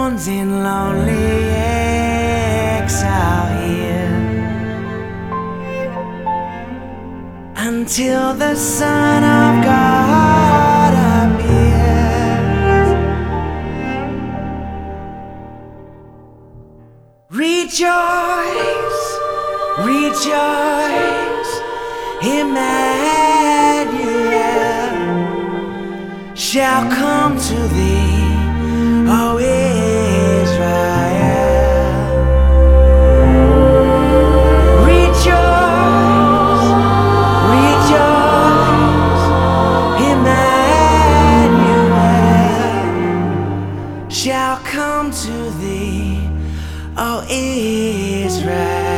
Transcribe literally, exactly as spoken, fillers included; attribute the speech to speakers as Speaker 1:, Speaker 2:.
Speaker 1: mourns in lonely exile here until the Son of God appears. Rejoice, rejoice, Emmanuel shall come to thee, O Israel. Rejoice, rejoice, Emmanuel shall come to thee, O Israel.